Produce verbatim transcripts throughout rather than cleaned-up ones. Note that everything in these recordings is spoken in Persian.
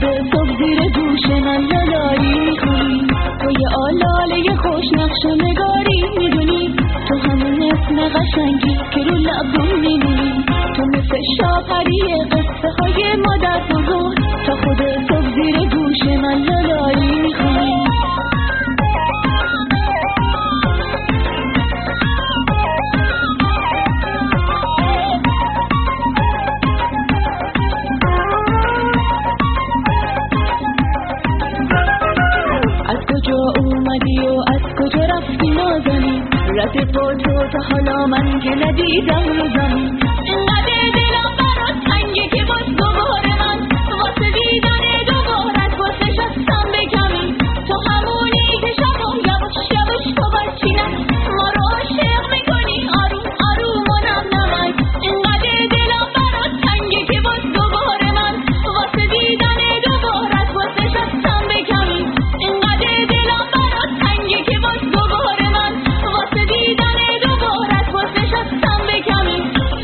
صبح زیر گوش من لالایی میخونی، تو یه آلاله خوش نقش و نگاری میدونی، تو همون اسم قشنگی که رو لبون میمونی، تو مثل شاپری قصه های مادر بزرگ، تا خود صبح زیر گوش من لالایی میخونی. از کجا اومدی و از کجا رفتی نازنی، رد با تو تا حالا من که ندیدم رو زمین، اینقدر دلم برات تنگه که باز دوباره من واسه دیدن دوبارت واسه شستم بکمی، تو همونی که شب و یواش یواش تو بچینم ما رو عاشق میکنی آروم آروم و نم نمک، اینقدر دلم برات تنگه که باز دوباره من واسه دیدن دوبارت واسه شستم بکمی، اینقدر دلم برات تنگه که باز دوباره من واسه دیدن دوبارت واسه شستم بکمی.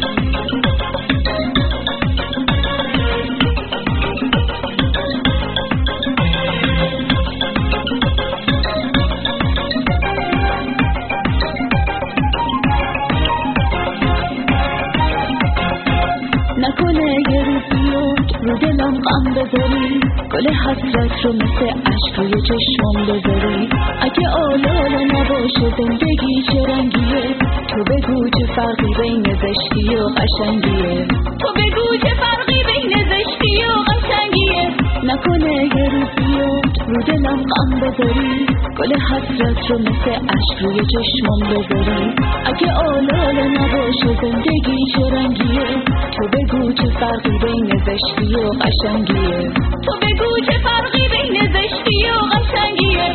نکنه یه روزی رو دلم غم بذاری، گل حسرت رو مثل عشق روی چشمم بذاری، اگه آلاله نباشه زندگی چه رنگیه، تو بگو چه فرقی بین زشتی و قشنگیه، تو بگو چه فرقی بین زشتی و قشنگیه. نکنه یه روزی رو دلم غم بذاری، گل حسرت رو مثل عشق روی چشمم بذاری، اگه آلاله نباشه زندگی چه رنگیه، تو بگو چه فرقی بین زشتی و قشنگیه، تو بگو چه فرقی بین زشتی و قشنگیه.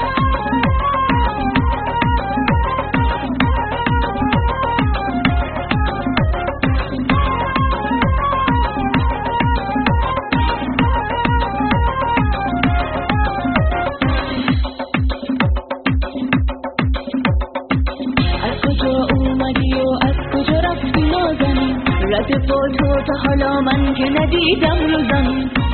از کجا اومدی و از کجا رفتی نازنی، رد با تو تا حالا من که ندیدم رو زمین،